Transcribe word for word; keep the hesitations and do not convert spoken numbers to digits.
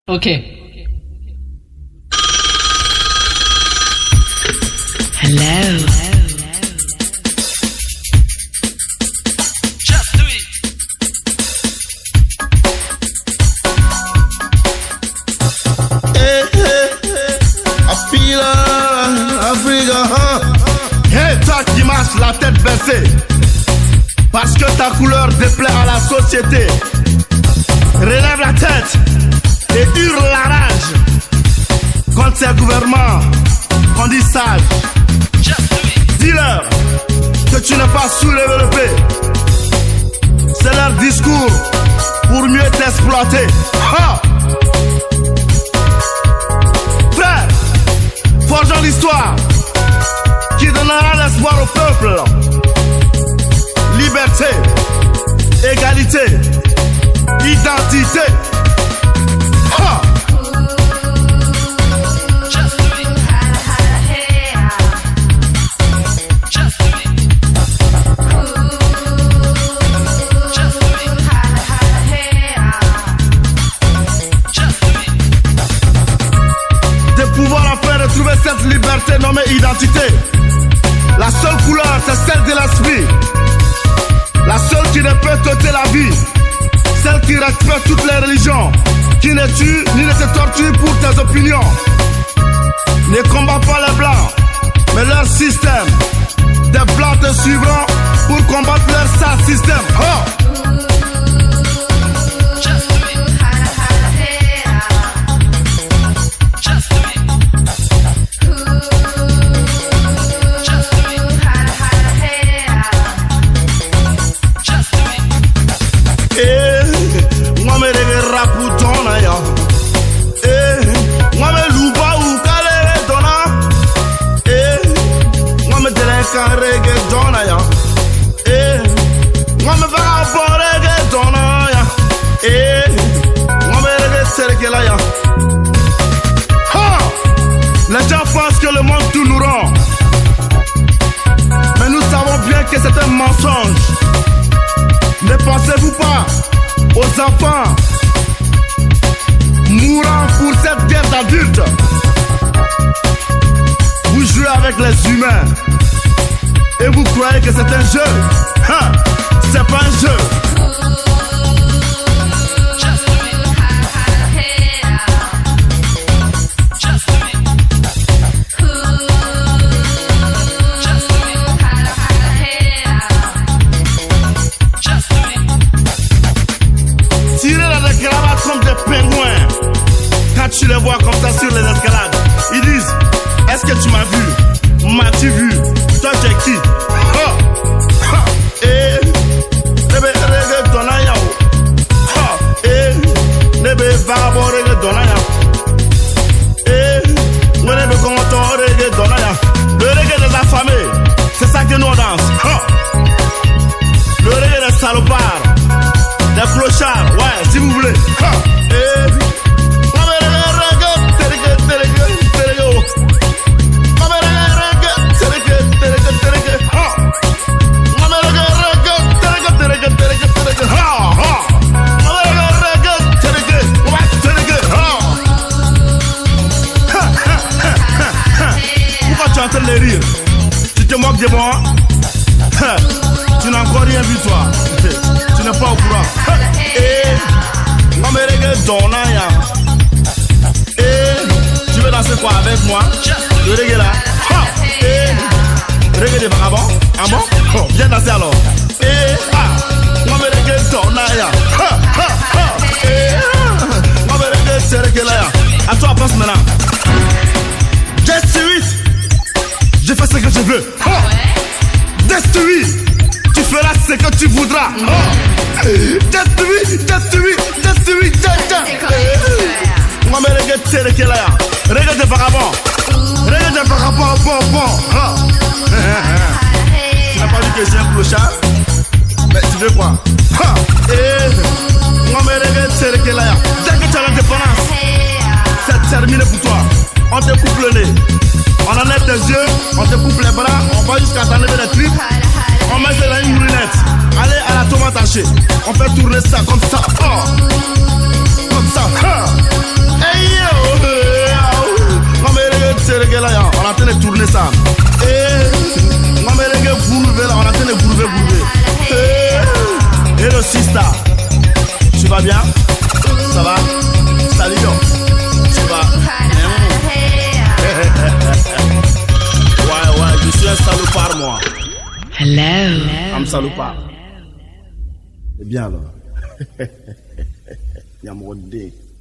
Ok. Hello. Just do it. Hey, hey, hey. Apila, Africa, hein? Hey, toi qui marches la tête baissée, parce que ta couleur déplaît à la société. Relève la tête et hurle la rage contre ces gouvernements qu'on dit sages. Dis-leur que tu n'es pas sous-développé. C'est leur discours pour mieux t'exploiter. Ha! Frère, forgeons l'histoire qui donnera l'espoir au peuple. Liberté, égalité, identité. Ha! Trouver cette liberté nommée identité. La seule couleur, c'est celle de l'esprit. La seule qui ne peut t'ôter la vie. Celle qui respecte toutes les religions. Qui ne tue ni ne se torture pour tes opinions. Ne combat pas les blancs, mais leur système. Des blancs te suivront pour combattre leur sale système. Oh! Les gens pensent que le monde tout nous rend, mais nous savons bien que c'est un mensonge. Ne pensez-vous pas aux enfants mourant pour cette guerre d'adultes? Vous jouez avec les humains et vous croyez que c'est un jeu. Ha! C'est pas un jeu. Comme des pingouins. Quand tu les vois comme ça sur les escalades, ils disent: est-ce que tu m'as vu? M'as-tu vu? Toi tu es qui? Oh! Oh! Eh! Nebe rege donaya. Oh! Eh! Nebe vagabond rege donaya. Eh! Nebe kongoton rege donaya. Le reggae des affamés, c'est ça que nous on danse. Oh! Le reggae des salopards, des clochards, ouais, si vous voulez. Ha! Eh! Pourquoi tu es en train de rire? Tu te moques de moi? Tu n'as encore rien vu toi. Tu n'es pas au courant. Eh, non mais regarde Donaya. Eh, tu veux danser quoi avec moi? Le reggae là. Ha! Eh, reggae des vagabonds. Ah bon? Oh, viens danser alors. Eh, ah, non mais regarde Donaya. Ha, ha, ha. Eh, non mais regarde ce reggae là. À toi pense maintenant. Just do it. Je fais ce que je veux. Oh. Just do it. Tu feras ce que tu voudras. Oh. Just do it, just do it, just do it, just do it. Moi, mais regarde, c'est lequel là. Regarde des vagabonds. Regarde des vagabonds, bon, bon. Tu n'as pas dit que j'ai un clochard? Mais tu veux quoi? Moi, mais regarde, c'est lequel là. Dès que tu as l'indépendance, c'est terminé pour toi. On te coupe le nez, on enlève tes yeux, on te coupe les bras, on va jusqu'à t'enlever les tripes. On met ça dans une lunette. Allez à la tomate hachée. On fait tourner ça comme ça. Oh. Comme ça. Oh. salopard. Eh bien alors. Yamrodé.